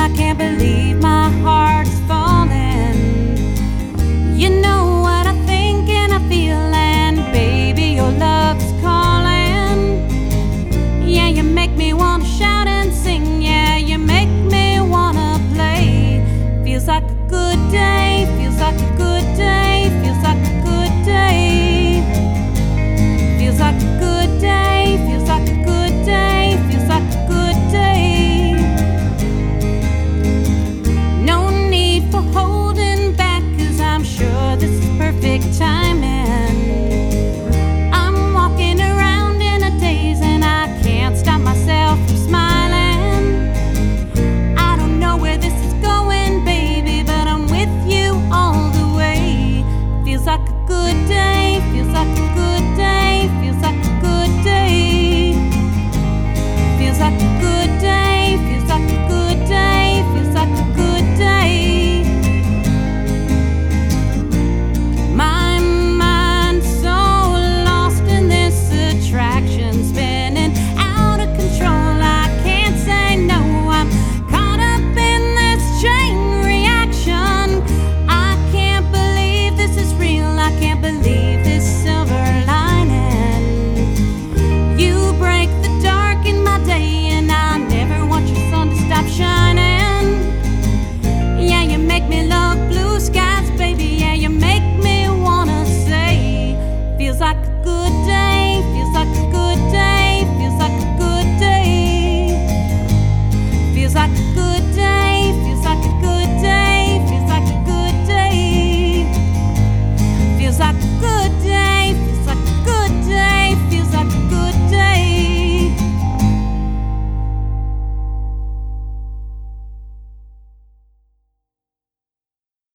I can't believe my heart is falling. You know what I think and I feel, and baby, your love's calling. Yeah, you make me wanna shout and sing. Yeah, you make me wanna play. Feels like a good day, feels like a good day, feels like a good day. Feels like a good day, feels like a good day, feels like a good day. No need for holding back, 'cause I'm sure this is perfect timing. I'm walking around in a daze and I can't stop myself from smiling. I don't know where this is going, baby, but I'm with you all the way. Feels like a good